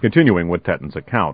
Continuing with Tetten's account.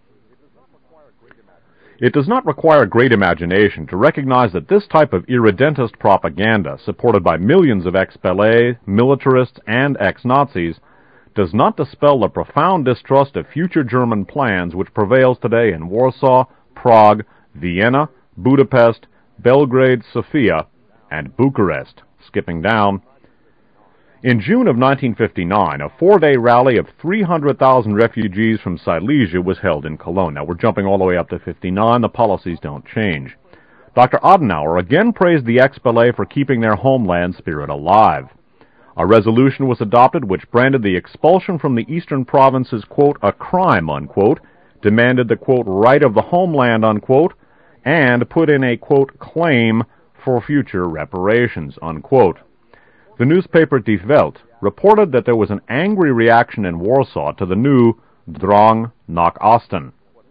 It does not require great imagination to recognize that this type of irredentist propaganda, supported by millions of ex-Belay, militarists, and ex-Nazis, does not dispel the profound distrust of future German plans which prevails today in Warsaw, Prague, Vienna, Budapest, Belgrade, Sofia, and Bucharest. Skipping down. In June of 1959, a 4-day rally of 300,000 refugees from Silesia was held in Cologne. Now, we're jumping all the way up to 59. The policies don't change. Dr. Adenauer again praised the ex-Belay for keeping their homeland spirit alive. A resolution was adopted which branded the expulsion from the eastern provinces, quote, a crime, unquote, demanded the, quote, right of the homeland, unquote, and put in a, quote, claim for future reparations, unquote. The newspaper Die Welt reported that there was an angry reaction in Warsaw to the new Drang nach Osten.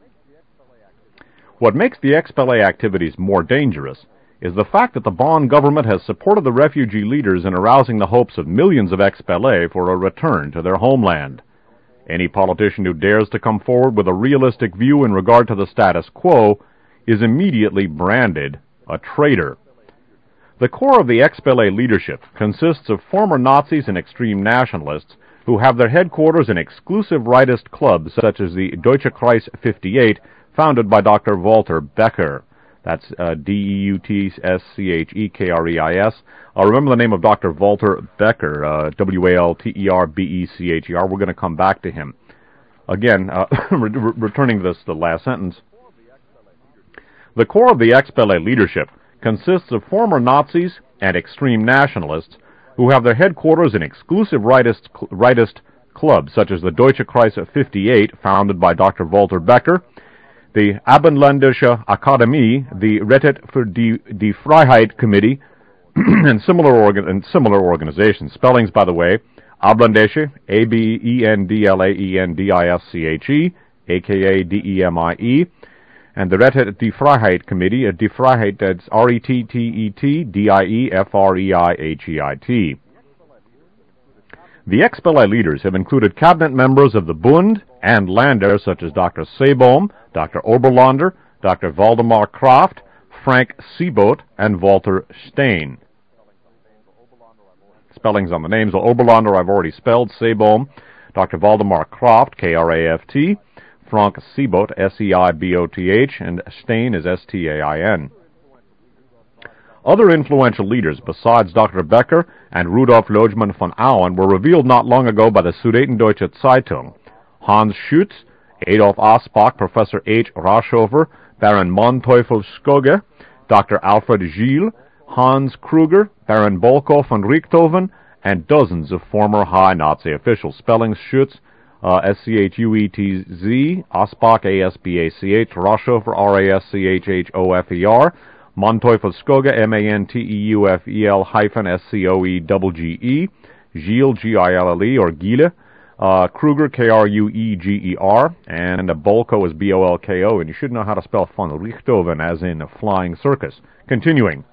What makes the ex-Belay activities more dangerous is the fact that the Bonn government has supported the refugee leaders in arousing the hopes of millions of ex-Belay for a return to their homeland. Any politician who dares to come forward with a realistic view in regard to the status quo is immediately branded a traitor. The core of the ex-Belay leadership consists of former Nazis and extreme nationalists who have their headquarters in exclusive rightist clubs such as the Deutsche Kreis 58, founded by Dr. Walter Becker. That's D-E-U-T-S-C-H-E-K-R-E-I-S. Remember the name of Dr. Walter Becker, W-A-L-T-E-R-B-E-C-H-E-R. We're going to come back to him. Again, returning to the last sentence. The core of the ex-Belay leadership consists of former Nazis and extreme nationalists who have their headquarters in exclusive rightist clubs such as the Deutsche Kreis 58, founded by Dr. Walter Becker, the Abendländische Akademie, the Rettet für die Freiheit Committee, and similar organizations. Spellings, by the way, Abendländische, A-B-E-N-D-L-A-E-N-D-I-S-C-H-E, a.k.a. D-E-M-I-E, and the Rettet die Freiheit Committee, Die Freiheit, that's R-E-T-T-E-T-D-I-E-F-R-E-I-H-E-I-T. The ex-Belay leaders have included cabinet members of the Bund and Länder such as Dr. Seebohm, Dr. Oberlander, Dr. Waldemar Kraft, Frank Seeboot, and Walter Stein. Spellings on the names. Oberlander I've already spelled, Seebohm, Dr. Waldemar Kraft, K-R-A-F-T, Frank Seeboot, S-E-I-B-O-T-H, and Stein is S-T-A-I-N. Other influential leaders besides Dr. Becker and Rudolf Lodgemann von Auen were revealed not long ago by the Sudetendeutsche Zeitung. Hans Schütz, Adolf Asbach, Professor H. Rashofer, Baron Manteuffel-Skoge, Dr. Alfred Gilles, Hans Kruger, Baron Bolko von Richthofen, and dozens of former high Nazi officials. Spellings Schütz, S-C-H-U-E-T-Z, Asbach, A-S-B-A-C-H, Rashofer, R-A-S-C-H-H-O-F-E-R, Manteuffel-Skoge, M-A-N-T-E-U-F-E-L hyphen S-C-O-E-G-G-E, Gilles, G-I-L-L-E, or Gile, Kruger, K-R-U-E-G-E-R, and Bolko is B-O-L-K-O, and you should know how to spell von Richthofen, as in a flying circus. Continuing.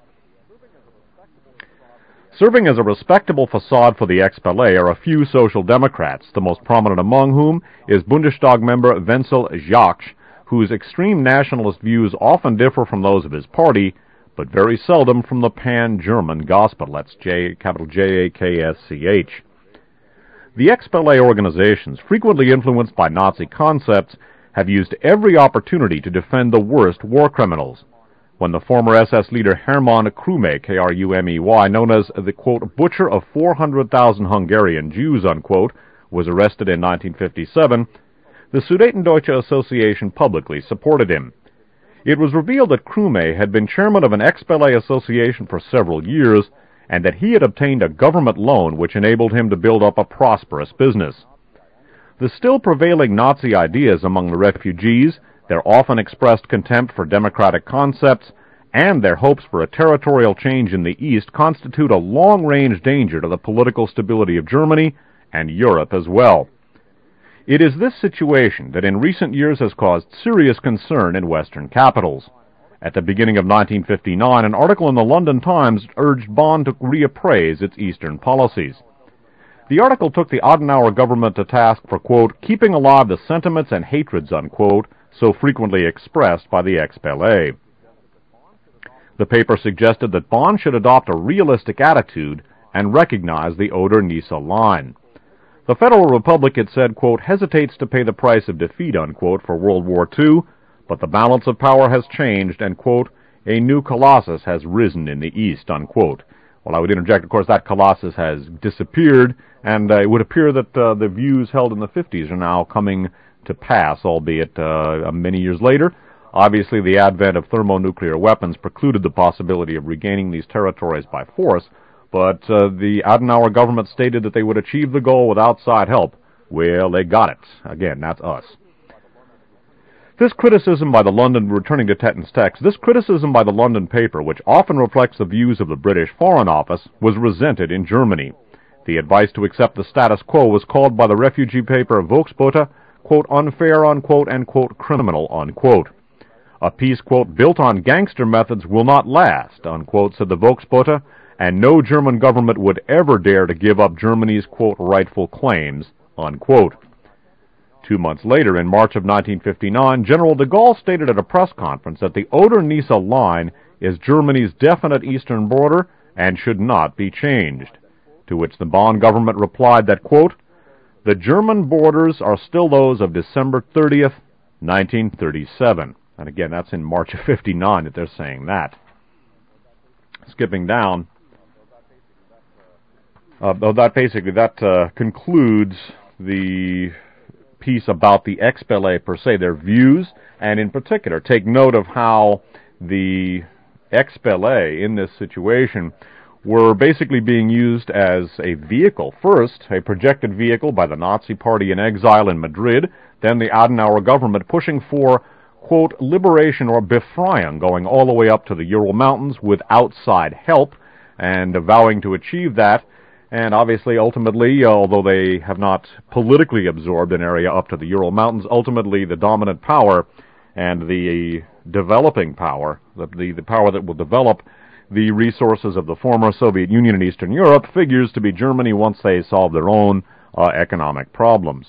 Serving as a respectable facade for the ex-Belay are a few social democrats, the most prominent among whom is Bundestag member Wenzel Jacques, whose extreme nationalist views often differ from those of his party, but very seldom from the pan-German gospel. That's capital J-A-K-S-C-H. The ex-Belay organizations, frequently influenced by Nazi concepts, have used every opportunity to defend the worst war criminals. When the former SS leader Hermann Krume, K-R-U-M-E-Y, known as the, quote, butcher of 400,000 Hungarian Jews, unquote, was arrested in 1957, the Sudetendeutsche Association publicly supported him. It was revealed that Krume had been chairman of an ex-Belay association for several years, and that he had obtained a government loan which enabled him to build up a prosperous business. The still prevailing Nazi ideas among the refugees, their often expressed contempt for democratic concepts, and their hopes for a territorial change in the East constitute a long-range danger to the political stability of Germany and Europe as well. It is this situation that in recent years has caused serious concern in Western capitals. At the beginning of 1959, an article in the London Times urged Bonn to reappraise its Eastern policies. The article took the Adenauer government to task for, quote, keeping alive the sentiments and hatreds, unquote, so frequently expressed by the XPLA. The paper suggested that Bonn should adopt a realistic attitude and recognize the Oder-Neisse line. The Federal Republic, it said, quote, hesitates to pay the price of defeat, unquote, for World War II, but the balance of power has changed and, quote, a new colossus has risen in the East, unquote. Well, I would interject, of course, that colossus has disappeared, and it would appear that the views held in the 50s are now coming to pass, albeit many years later. Obviously, the advent of thermonuclear weapons precluded the possibility of regaining these territories by force, but the Adenauer government stated that they would achieve the goal with outside help. Well, they got it. Again, that's us. This criticism by the London, returning to Tetton's text, this criticism by the London paper, which often reflects the views of the British Foreign Office, was resented in Germany. The advice to accept the status quo was called by the refugee paper Volksbote, quote, unfair, unquote, and, quote, criminal, unquote. A peace, quote, built on gangster methods will not last, unquote, said the Volksbote, and no German government would ever dare to give up Germany's, quote, rightful claims, unquote. 2 months later, in March of 1959, General de Gaulle stated at a press conference that the Oder-Neisse line is Germany's definite eastern border and should not be changed, to which the Bonn government replied that, quote, the German borders are still those of December 30th, 1937. And again, that's in March of 59 that they're saying that. Skipping down, that concludes the piece about the XPLA per se, their views, and in particular, take note of how the XPLA in this situation were basically being used as a vehicle. First, a projected vehicle by the Nazi Party in exile in Madrid, then the Adenauer government pushing for, quote, liberation or Befreiung, going all the way up to the Ural Mountains with outside help, and vowing to achieve that. And obviously, ultimately, although they have not politically absorbed an area up to the Ural Mountains, ultimately the dominant power and the developing power, the power that will develop the resources of the former Soviet Union and Eastern Europe, figures to be Germany once they solve their own economic problems.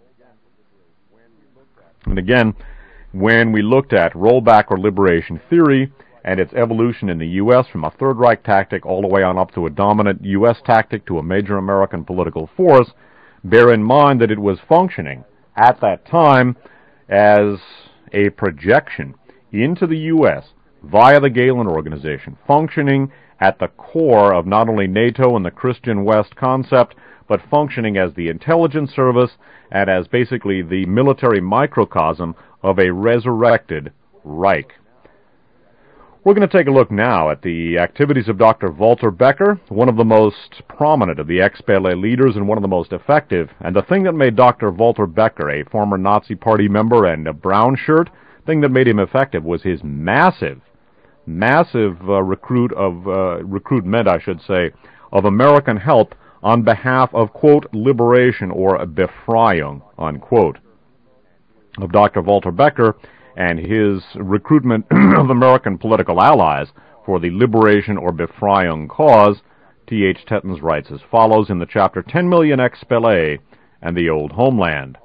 And again, when we looked at rollback or liberation theory and its evolution in the U.S. from a Third Reich tactic all the way on up to a dominant U.S. tactic to a major American political force, bear in mind that it was functioning at that time as a projection into the U.S. via the Gehlen Organization, functioning at the core of not only NATO and the Christian West concept, but functioning as the intelligence service and as basically the military microcosm of a resurrected Reich. We're going to take a look now at the activities of Dr. Walter Becker, one of the most prominent of the XPLA leaders and one of the most effective. And the thing that made Dr. Walter Becker, a former Nazi Party member and a brown shirt, thing that made him effective was his massive recruitment, of American help on behalf of, quote, liberation or Befreiung, unquote, of Dr. Walter Becker and his recruitment of American political allies for the liberation or Befreiung cause. T.H. Tettons writes as follows in the chapter 10 Million XPLA and the Old Homeland.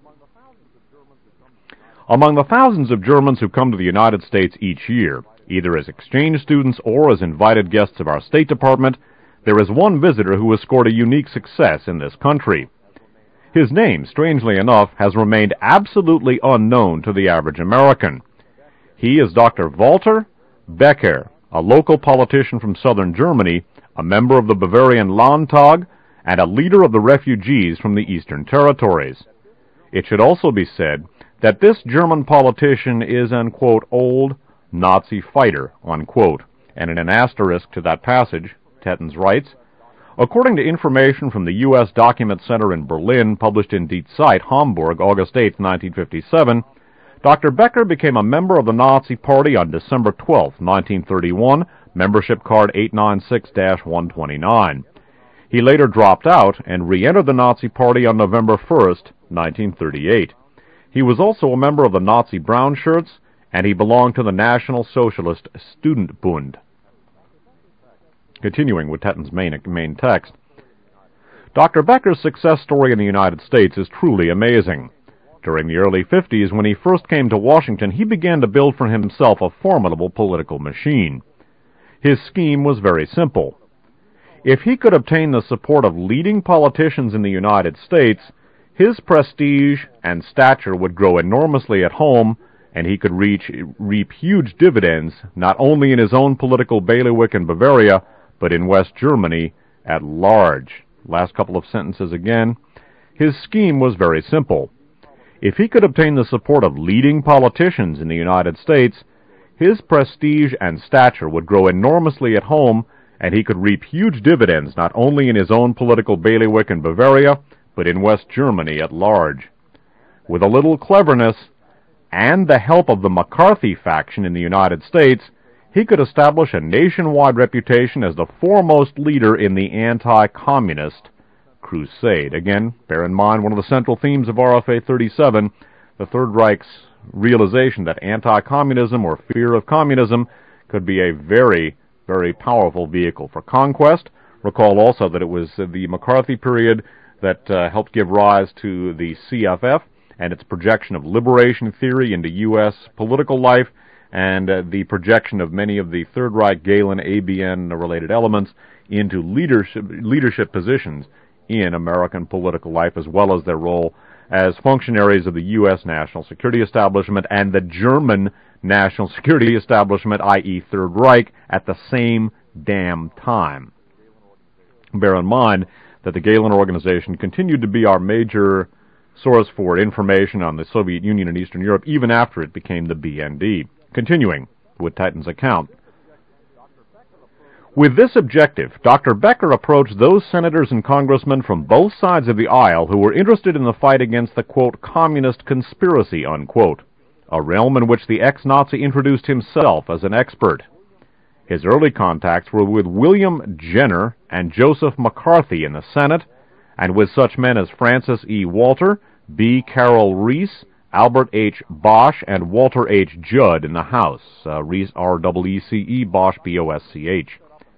Among the thousands of Germans who come to the United States each year, either as exchange students or as invited guests of our State Department, there is one visitor who has scored a unique success in this country. His name, strangely enough, has remained absolutely unknown to the average American. He is Dr. Walter Becker, a local politician from southern Germany, a member of the Bavarian Landtag, and a leader of the refugees from the Eastern Territories. It should also be said that this German politician is an, quote, old Nazi fighter, unquote, and in an asterisk to that passage, Tettons writes, according to information from the U.S. Document Center in Berlin, published in Die Zeit, Hamburg, August 8, 1957, Dr. Becker became a member of the Nazi Party on December 12, 1931, membership card 896-129. He later dropped out and re-entered the Nazi Party on November 1, 1938. He was also a member of the Nazi Brown Shirts, and he belonged to the National Socialist Student Bund. Continuing with Tetton's main text, Dr. Becker's success story in the United States is truly amazing. During the early 50s, when he first came to Washington, he began to build for himself a formidable political machine. His scheme was very simple. If he could obtain the support of leading politicians in the United States, his prestige and stature would grow enormously at home, and he could reap huge dividends not only in his own political bailiwick in Bavaria, but in West Germany at large. Last couple of sentences again. His scheme was very simple. If he could obtain the support of leading politicians in the United States, his prestige and stature would grow enormously at home, and he could reap huge dividends not only in his own political bailiwick in Bavaria, but in West Germany at large. With a little cleverness and the help of the McCarthy faction in the United States, he could establish a nationwide reputation as the foremost leader in the anti-communist crusade. Again, bear in mind one of the central themes of RFA 37, the Third Reich's realization that anti-communism or fear of communism could be a very, very powerful vehicle for conquest. Recall also that it was the McCarthy period that helped give rise to the CFF and its projection of liberation theory into U.S. political life, and the projection of many of the Third Reich, Gehlen, ABN-related elements into leadership positions in American political life, as well as their role as functionaries of the U.S. national security establishment and the German national security establishment, i.e. Third Reich, at the same damn time. Bear in mind that the Gehlen Organization continued to be our major source for information on the Soviet Union and Eastern Europe even after it became the BND. Continuing with Titan's account. With this objective, Dr. Becker approached those senators and congressmen from both sides of the aisle who were interested in the fight against the, quote, communist conspiracy, unquote, a realm in which the ex-Nazi introduced himself as an expert. His early contacts were with William Jenner and Joseph McCarthy in the Senate, and with such men as Francis E. Walter, B. Carroll Reese, Albert H. Bosch, and Walter H. Judd in the House. Reese, R-E-E-C-E, Bosch, B-O-S-C-H.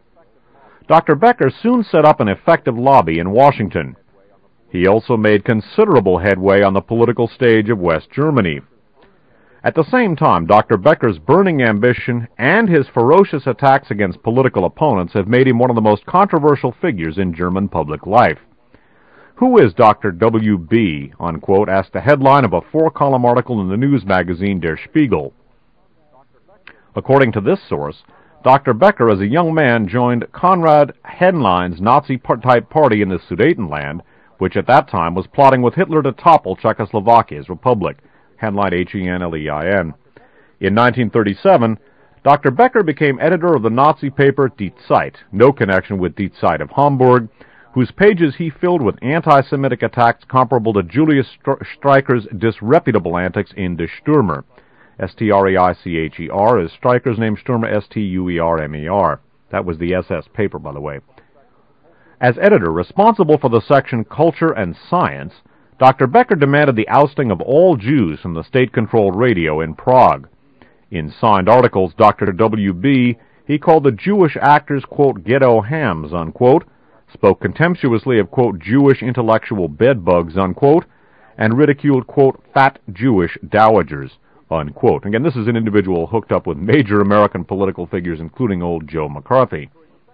Dr. Becker soon set up an effective lobby in Washington. He also made considerable headway on the political stage of West Germany. At the same time, Dr. Becker's burning ambition and his ferocious attacks against political opponents have made him one of the most controversial figures in German public life. Who is Dr. W.B., unquote, asked the headline of a 4-column article in the news magazine Der Spiegel. According to this source, Dr. Becker, as a young man, joined Konrad Henlein's Nazi-type party in the Sudetenland, which at that time was plotting with Hitler to topple Czechoslovakia's republic. Henlein, H-E-N-L-E-I-N. In 1937, Dr. Becker became editor of the Nazi paper Die Zeit, no connection with Die Zeit of Hamburg, whose pages he filled with anti-Semitic attacks comparable to Julius Streicher's disreputable antics in Die Stürmer. S-T-R-E-I-C-H-E-R is Streicher's name, Stürmer, S-T-U-E-R-M-E-R. That was the SS paper, by the way. As editor responsible for the section Culture and Science, Dr. Becker demanded the ousting of all Jews from the state-controlled radio in Prague. In signed articles, Dr. W.B., he called the Jewish actors, quote, ghetto hams, unquote, spoke contemptuously of, quote, Jewish intellectual bedbugs, unquote, and ridiculed, quote, fat Jewish dowagers, unquote. Again, this is an individual hooked up with major American political figures, including old Joe McCarthy.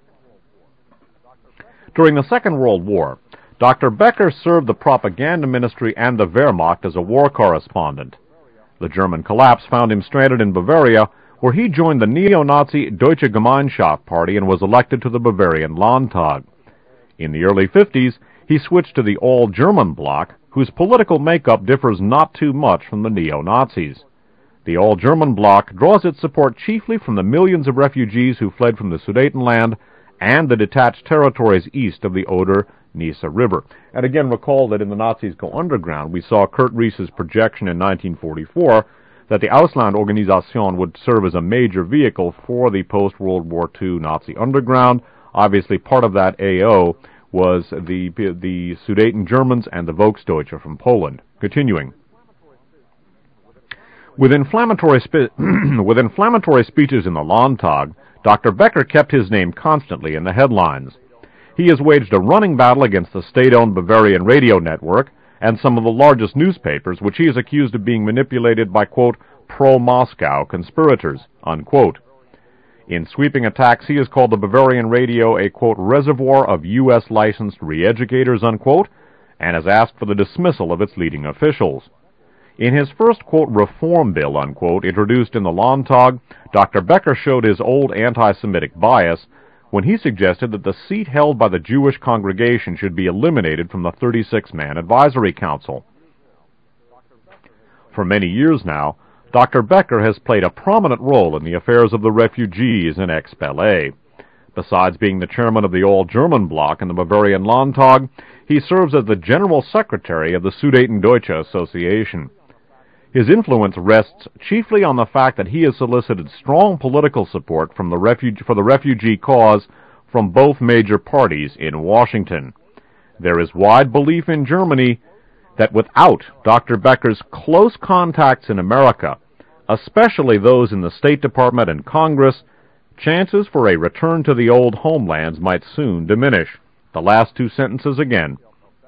During the Second World War, Dr. Becker served the propaganda ministry and the Wehrmacht as a war correspondent. The German collapse found him stranded in Bavaria, where he joined the neo-Nazi Deutsche Gemeinschaft Party and was elected to the Bavarian Landtag. In the early 50s, he switched to the All-German Bloc, whose political makeup differs not too much from the neo-Nazis. The All-German Bloc draws its support chiefly from the millions of refugees who fled from the Sudetenland and the detached territories east of the Oder-Neisse River. And again, recall that in the Nazis Go Underground, we saw Kurt Riess's projection in 1944 that the Auslandorganisation would serve as a major vehicle for the post-World War II Nazi underground. Obviously, part of that AO was the Sudeten Germans and the Volksdeutsche from Poland. Continuing. With inflammatory speeches in the Landtag, Dr. Becker kept his name constantly in the headlines. He has waged a running battle against the state-owned Bavarian radio network and some of the largest newspapers, which he is accused of being manipulated by, quote, pro-Moscow conspirators, unquote. In sweeping attacks, he has called the Bavarian radio a, quote, reservoir of U.S. licensed re-educators, unquote, and has asked for the dismissal of its leading officials. In his first, quote, reform bill, unquote, introduced in the Landtag, Dr. Becker showed his old anti-Semitic bias when he suggested that the seat held by the Jewish congregation should be eliminated from the 36-man advisory council. For many years now, Dr. Becker has played a prominent role in the affairs of the refugees in ex-Ballet. Besides being the chairman of the All-German Bloc in the Bavarian Landtag, he serves as the general secretary of the Sudetendeutsche Association. His influence rests chiefly on the fact that he has solicited strong political support for the refugee cause from both major parties in Washington. There is wide belief in Germany that without Dr. Becker's close contacts in America, especially those in the State Department and Congress, chances for a return to the old homelands might soon diminish. The last two sentences again.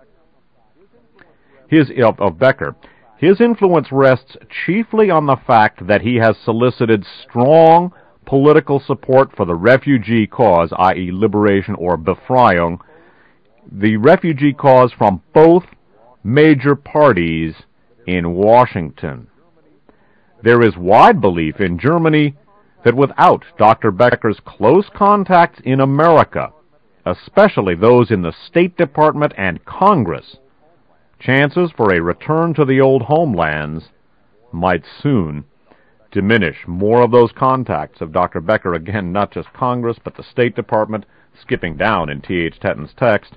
Of Becker. His influence rests chiefly on the fact that he has solicited strong political support for the refugee cause, i.e. liberation or Befreiung, the refugee cause from both major parties in Washington. There is wide belief in Germany that without Dr. Becker's close contacts in America, especially those in the State Department and Congress, chances for a return to the old homelands might soon diminish. More of those contacts of Dr. Becker, again, not just Congress, but the State Department, skipping down in T.H. Tetton's text.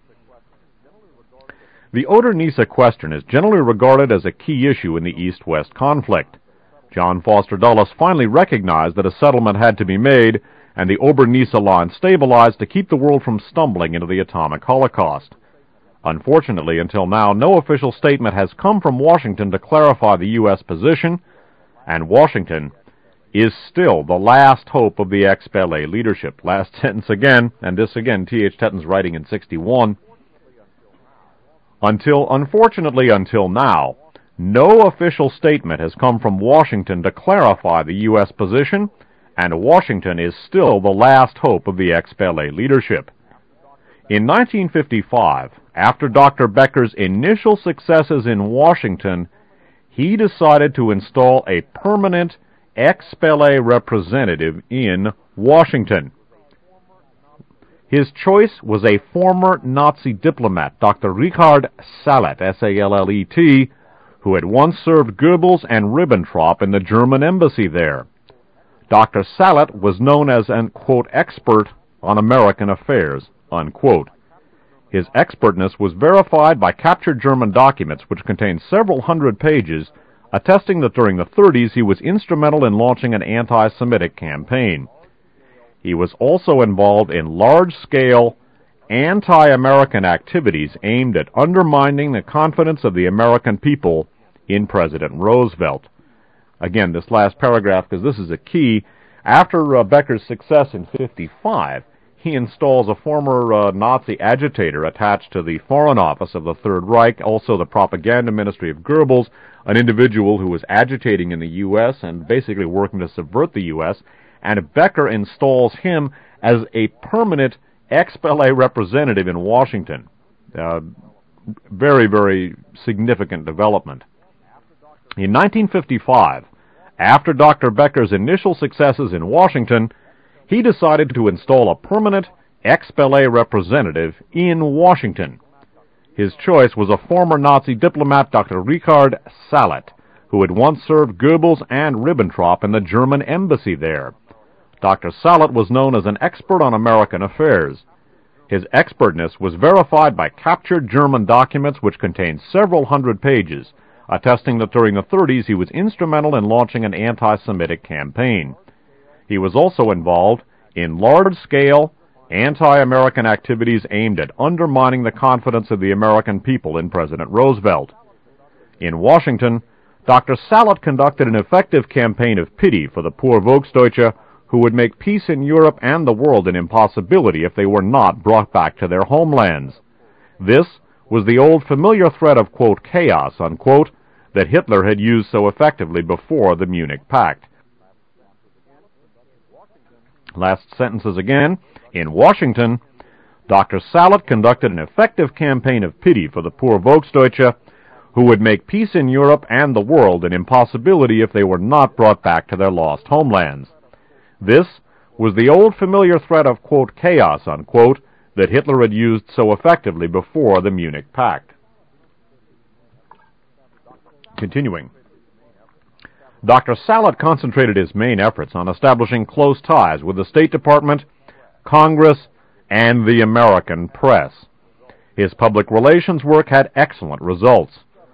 The Oder-Neisse question is generally regarded as a key issue in the East-West conflict. John Foster Dulles finally recognized that a settlement had to be made and the Oder-Neisse line stabilized to keep the world from stumbling into the atomic holocaust. Unfortunately, until now, no official statement has come from Washington to clarify the U.S. position, and Washington is still the last hope of the ex-Ballet leadership. Last sentence again, and this again, T.H. Tetton's writing in 61. Unfortunately, until now, no official statement has come from Washington to clarify the U.S. position, and Washington is still the last hope of the ex-Ballet leadership. In 1955, after Dr. Becker's initial successes in Washington, he decided to install a permanent ex-Ballet representative in Washington. His choice was a former Nazi diplomat, Dr. Richard Sallet, S-A-L-L-E-T, who had once served Goebbels and Ribbentrop in the German embassy there. Dr. Sallet was known as an, quote, expert on American affairs, unquote. His expertness was verified by captured German documents which contained several hundred pages attesting that during the 30s he was instrumental in launching an anti-Semitic campaign. He was also involved in large-scale anti-American activities aimed at undermining the confidence of the American people in President Roosevelt. Again, this last paragraph, because this is a key, after Becker's success in 55, he installs a former Nazi agitator attached to the Foreign Office of the Third Reich, also the propaganda ministry of Goebbels, an individual who was agitating in the U.S. and basically working to subvert the U.S., and Becker installs him as a permanent ex-Ballet representative in Washington. Very, very significant development. In 1955, after Dr. Becker's initial successes in Washington, he decided to install a permanent ex-Ballet representative in Washington. His choice was a former Nazi diplomat, Dr. Richard Sallet, who had once served Goebbels and Ribbentrop in the German embassy there. Dr. Sallet was known as an expert on American affairs. His expertness was verified by captured German documents which contained several hundred pages, attesting that during the 30s he was instrumental in launching an anti-Semitic campaign. He was also involved in large-scale anti-American activities aimed at undermining the confidence of the American people in President Roosevelt. In Washington, Dr. Sallet conducted an effective campaign of pity for the poor Volksdeutsche who would make peace in Europe and the world an impossibility if they were not brought back to their homelands. This was the old familiar threat of, quote, chaos, unquote, that Hitler had used so effectively before the Munich Pact. Last sentences again. In Washington, Dr. Salat conducted an effective campaign of pity for the poor Volksdeutsche, who would make peace in Europe and the world an impossibility if they were not brought back to their lost homelands. This was the old familiar threat of, quote, chaos, unquote, that Hitler had used so effectively before the Munich Pact. Continuing. Dr. Salat concentrated his main efforts on establishing close ties with the State Department, Congress, and the American press. His public relations work had excellent results.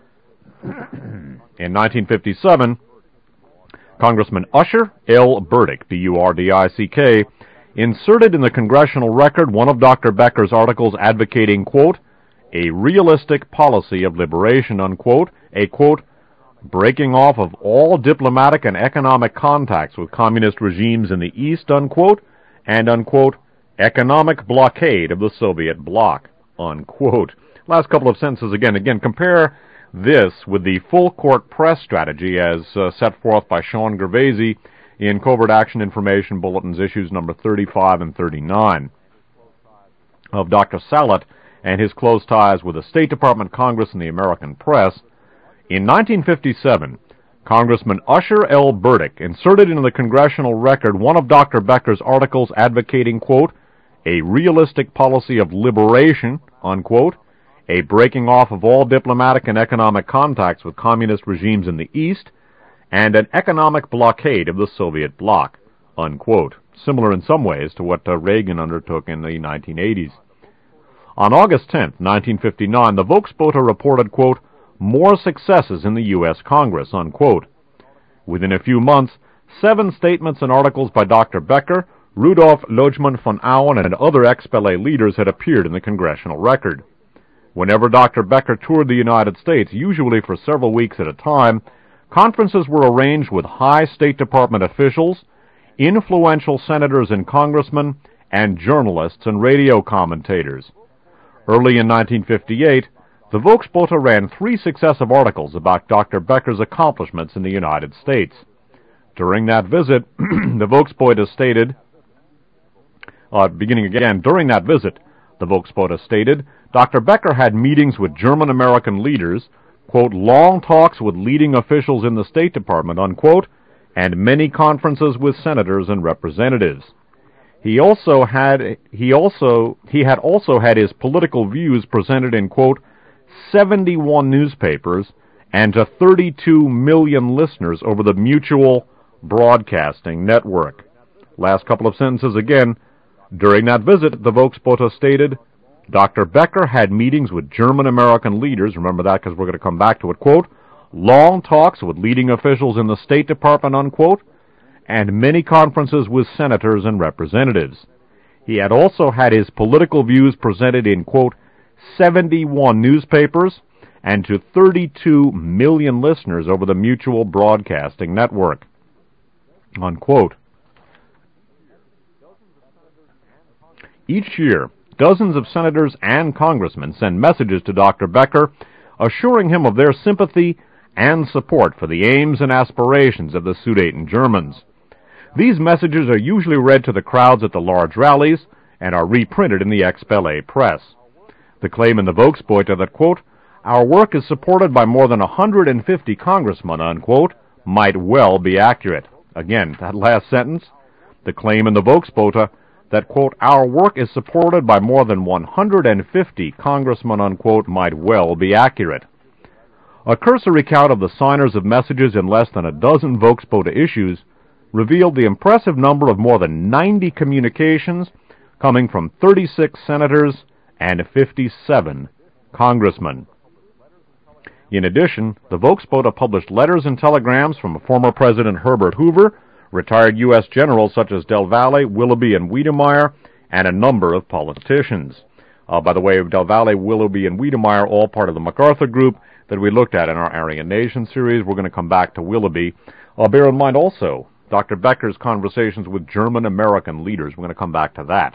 In 1957, Congressman Usher L. Burdick, B-U-R-D-I-C-K, inserted in the Congressional Record one of Dr. Becker's articles advocating, quote, a realistic policy of liberation, unquote, a, quote, breaking off of all diplomatic and economic contacts with communist regimes in the East, unquote, and, unquote, economic blockade of the Soviet bloc, unquote. Last couple of sentences again. Compare this with the full-court press strategy as set forth by Sean Gervasi in Covert Action Information Bulletins issues number 35 and 39. Of Dr. Salat and his close ties with the State Department, Congress, and the American press, in 1957, Congressman Usher L. Burdick inserted into the Congressional Record one of Dr. Becker's articles advocating, quote, a realistic policy of liberation, unquote, a breaking off of all diplomatic and economic contacts with communist regimes in the East, and an economic blockade of the Soviet bloc, unquote, similar in some ways to what Reagan undertook in the 1980s. On August 10, 1959, the Volksbote reported, quote, more successes in the U.S. Congress, unquote. Within a few months, 7 statements and articles by Dr. Becker, Rudolf Lodgman von Auen, and other ex-Pelé leaders had appeared in the Congressional Record. Whenever Dr. Becker toured the United States, usually for several weeks at a time, conferences were arranged with high State Department officials, influential senators and congressmen, and journalists and radio commentators. Early in 1958, the Volksbote ran 3 successive articles about Dr. Becker's accomplishments in the United States. During that visit, the Volksbote stated, Dr. Becker had meetings with German-American leaders, quote, long talks with leading officials in the State Department, unquote, and many conferences with senators and representatives. He had also had his political views presented in, quote, 71 newspapers and to 32 million listeners over the Mutual Broadcasting Network. Last couple of sentences again. During that visit, the Volksbote stated, Dr. Becker had meetings with German-American leaders, remember that because we're going to come back to it, quote, long talks with leading officials in the State Department, unquote, and many conferences with senators and representatives. He had also had his political views presented in, quote, 71 newspapers and to 32 million listeners over the Mutual Broadcasting Network, unquote. Each year, dozens of senators and congressmen send messages to Dr. Becker assuring him of their sympathy and support for the aims and aspirations of the Sudeten Germans. These messages are usually read to the crowds at the large rallies and are reprinted in the ex-Pelé press. The claim in the Volksbote that, quote, our work is supported by more than 150 congressmen, unquote, might well be accurate. Again, that last sentence, the claim in the Volksbote that, quote, our work is supported by more than 150 congressmen, unquote, might well be accurate. A cursory count of the signers of messages in less than a dozen Volksbote issues revealed the impressive number of more than 90 communications coming from 36 senators and 57 congressmen. In addition, the Volksbote published letters and telegrams from former President Herbert Hoover, retired U.S. generals such as Del Valle, Willoughby, and Wiedemeyer, and a number of politicians. By the way, Del Valle, Willoughby, and Wiedemeyer, all part of the MacArthur Group that we looked at in our Aryan Nation series. We're going to come back to Willoughby. Bear in mind also, Dr. Becker's conversations with German-American leaders. We're going to come back to that.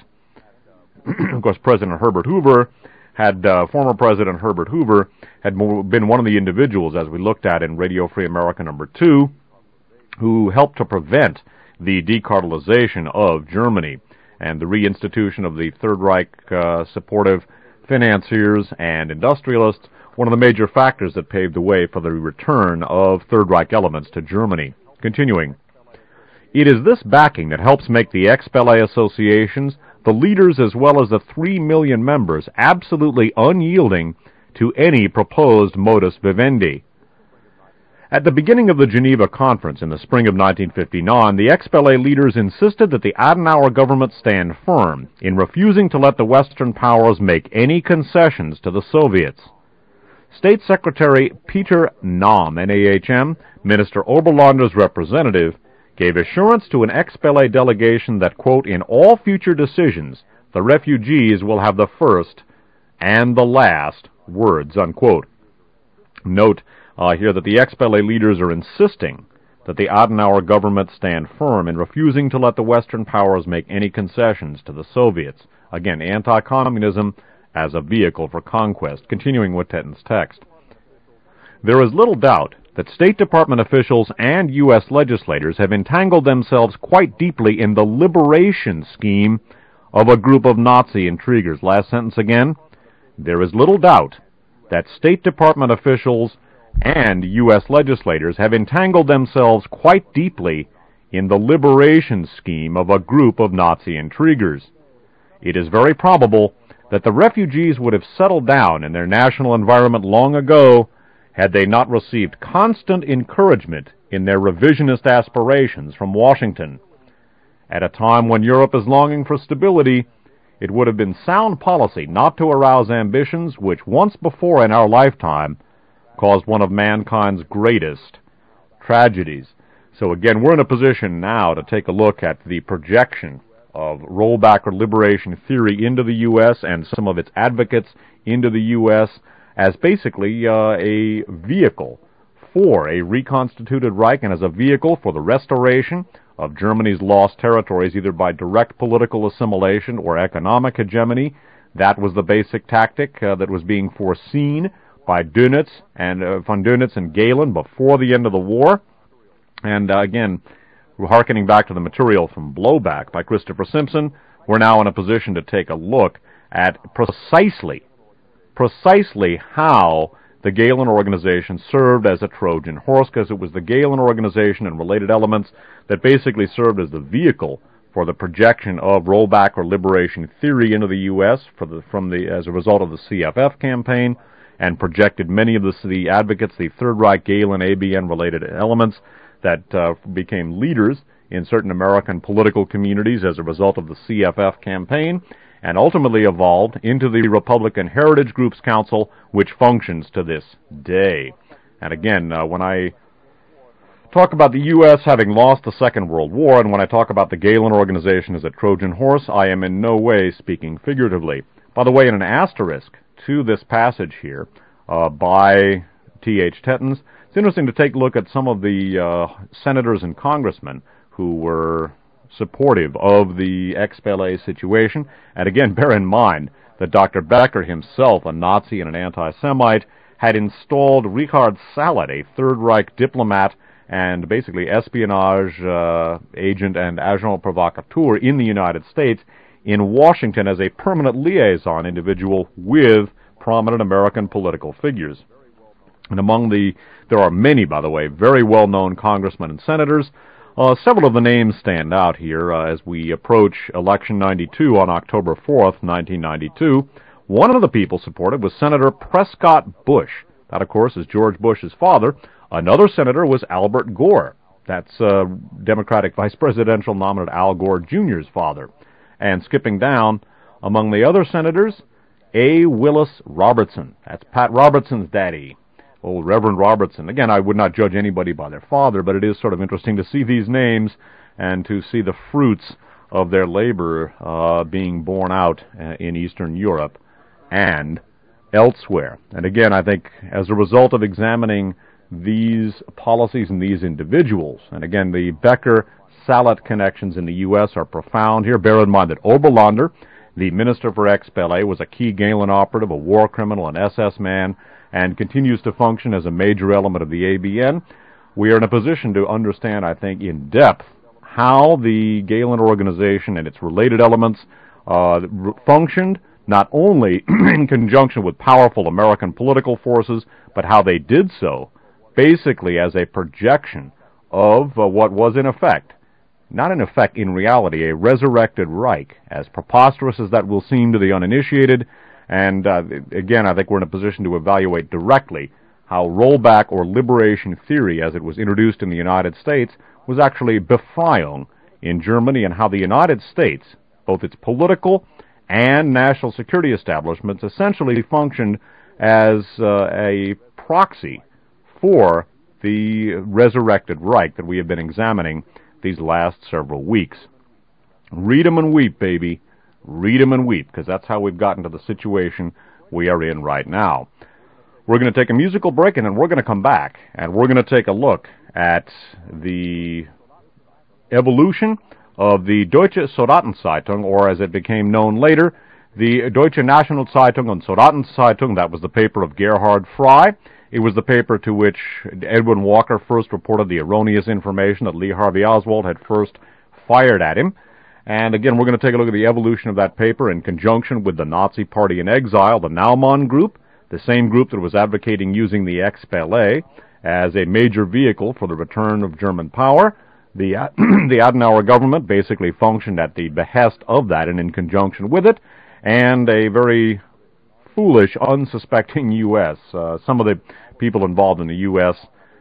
Of course, President Herbert Hoover former President Herbert Hoover had been one of the individuals, as we looked at in Radio Free America number 2, who helped to prevent the decartelization of Germany and the reinstitution of the Third Reich supportive financiers and industrialists, one of the major factors that paved the way for the return of Third Reich elements to Germany. Continuing, it is this backing that helps make the ex-Ballet associations, the leaders as well as the 3 million members, absolutely unyielding to any proposed modus vivendi. At the beginning of the Geneva Conference in the spring of 1959, the ex-Ballet leaders insisted that the Adenauer government stand firm in refusing to let the Western powers make any concessions to the Soviets. State Secretary Peter Nahm, NAHM, Minister Oberlander's representative, gave assurance to an ex-Ballet delegation that, quote, in all future decisions, the refugees will have the first and the last words, unquote. Note here that the ex-Ballet leaders are insisting that the Adenauer government stand firm in refusing to let the Western powers make any concessions to the Soviets. Again, anti-communism as a vehicle for conquest. Continuing with Tetten's text. There is little doubt that State Department officials and U.S. legislators have entangled themselves quite deeply in the liberation scheme of a group of Nazi intriguers. Last sentence again. There is little doubt that State Department officials and U.S. legislators have entangled themselves quite deeply in the liberation scheme of a group of Nazi intriguers. It is very probable that the refugees would have settled down in their national environment long ago had they not received constant encouragement in their revisionist aspirations from Washington. At a time when Europe is longing for stability, it would have been sound policy not to arouse ambitions which once before in our lifetime caused one of mankind's greatest tragedies. So again, we're in a position now to take a look at the projection of rollback or liberation theory into the U.S. and some of its advocates into the U.S. as basically a vehicle for a reconstituted Reich and as a vehicle for the restoration of Germany's lost territories, either by direct political assimilation or economic hegemony. That was the basic tactic that was being foreseen by Dönitz and von Dönitz and Gehlen before the end of the war. And again, harkening back to the material from Blowback by Christopher Simpson, we're now in a position to take a look at precisely how the Gehlen organization served as a Trojan horse, because it was the Gehlen organization and related elements that basically served as the vehicle for the projection of rollback or liberation theory into the U.S. as a result of the CFF campaign, and projected many of the advocates, the Third Reich, Gehlen, ABN-related elements that became leaders in certain American political communities as a result of the CFF campaign, and ultimately evolved into the Republican Heritage Groups Council, which functions to this day. And again, when I talk about the U.S. having lost the Second World War, and when I talk about the Gehlen organization as a Trojan horse, I am in no way speaking figuratively. By the way, in an asterisk to this passage here by T.H. Tettens, it's interesting to take a look at some of the senators and congressmen who were supportive of the ex-Ballet situation. And again, bear in mind that Dr. Becker himself, a Nazi and an anti-Semite, had installed Richard Salet, a Third Reich diplomat and basically espionage agent and agent provocateur in the United States, in Washington as a permanent liaison individual with prominent American political figures. And there are many, by the way, very well-known congressmen and senators. Several of the names stand out here as we approach Election 92 on October 4th, 1992. One of the people supported was Senator Prescott Bush. That, of course, is George Bush's father. Another senator was Albert Gore. That's Democratic Vice Presidential nominee Al Gore Jr.'s father. And skipping down, among the other senators, A. Willis Robertson. That's Pat Robertson's daddy. Old Reverend Robertson. Again, I would not judge anybody by their father, but it is sort of interesting to see these names and to see the fruits of their labor being borne out in Eastern Europe and elsewhere. And again, I think as a result of examining these policies and these individuals, and again, the Becker Salat connections in the U.S. are profound here. Bear in mind that Oberlander, the Minister for XPLA, was a key Gehlen operative, a war criminal, an SS man, and continues to function as a major element of the ABN. We are in a position to understand, I think, in depth how the Gehlen organization and its related elements functioned, not only in conjunction with powerful American political forces, but how they did so basically as a projection of what was in effect, not in effect, in reality, a resurrected Reich, as preposterous as that will seem to the uninitiated. And again, I think we're in a position to evaluate directly how rollback or liberation theory, as it was introduced in the United States, was actually Befreiung in Germany, and how the United States, both its political and national security establishments, essentially functioned as a proxy for the resurrected Reich that we have been examining these last several weeks. Read 'em and weep, baby. Read 'em and weep, because that's how we've gotten to the situation we are in right now. We're going to take a musical break, and then we're going to come back, and we're going to take a look at the evolution of the Deutsche Soldatenzeitung, or as it became known later, the Deutsche Nationalzeitung und Soldatenzeitung. That was the paper of Gerhard Frey. It was the paper to which Edwin Walker first reported the erroneous information that Lee Harvey Oswald had first fired at him. And again, we're going to take a look at the evolution of that paper in conjunction with the Nazi Party in exile, the Naumann Group, the same group that was advocating using the XPLA as a major vehicle for the return of German power. The Adenauer government basically functioned at the behest of that and in conjunction with it, and a very foolish, unsuspecting U.S. Some of the people involved in the U.S.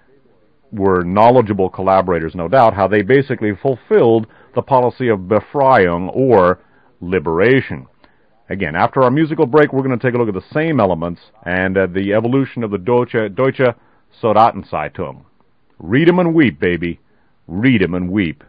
were knowledgeable collaborators, no doubt, how they basically fulfilled the policy of Befreiung, or liberation. Again, after our musical break, we're going to take a look at the same elements and the evolution of the Deutsche Soldatenzeitung. Read 'em and weep, baby. Read 'em and weep.